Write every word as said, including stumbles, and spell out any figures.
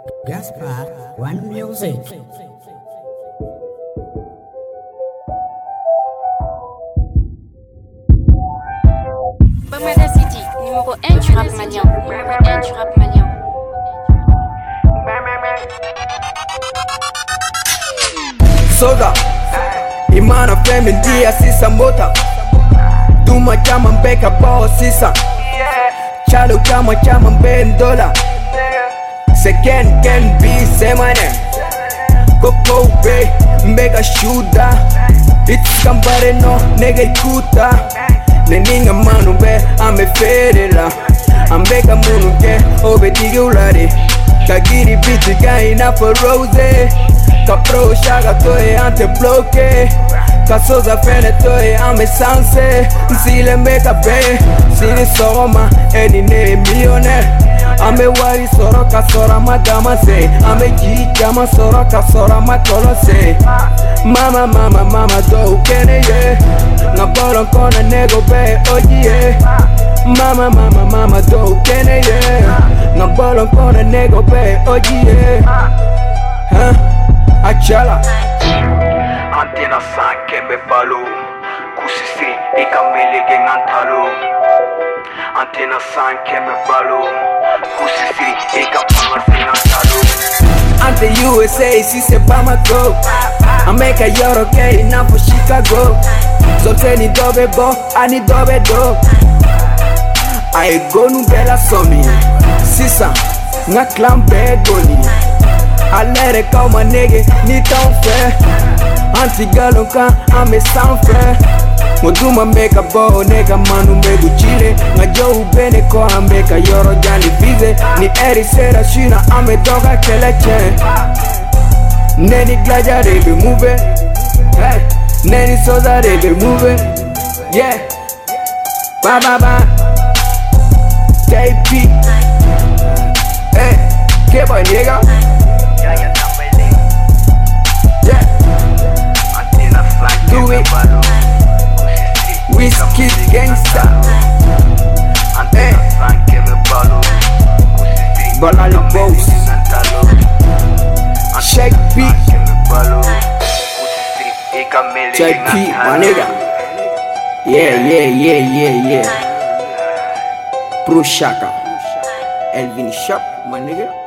Gaspar One Music. Bamada City, numéro un du rap malien. Numéro un du rap malien. Soda Imana Femi dia sisa mota Duma chama mbeka bao sisa Chalo chama chama mben dola Se ken ken bi semane Koko be mbeka shuda It's kambare no nega ikuta Neninga manu be ame ferela Ambeka munu ke obe tigi ulari Kagiri biti gai na for rose Kapro shaga toye ante bloke Kasoza fene toye ame sanse Nsile meka be Siri soroma eni ne millionaire Ame wari soro kasora madama se Ame jijama soro kasora makolo se Mama mama mama do ukene ye Ngabolo kona nego be oji ye Mama mama mama do ukene ye Ngabolo kona nego be oji ye Huh? Achala Antena sanke me balo Kusisi ikamele gengantalo Antena sanke me balo Kusisi ikapama sinantalo Ante U S A si se Bamako America yoro ke ina for Chicago Zote ni dobe bo, ani dobe do Ae gonu bela somi Sisa, nga clan be goni Alere kauma nege ni tan fe Anti galon kan ame san fe Moduma meka bo nega manu megu chile Nga johu bene ko ambeka yoro jani vize Ni eri sera shina ame doga keleche Neni glaja rebe move hey. Neni soza rebe move Yeah Ba ba ba K P Hey K-boy nigga Do it Whiskey gangsta Hey Balali boss Shake P J P my nigga Yeah yeah yeah yeah yeah Pro Shaka Elvin Shop my nigga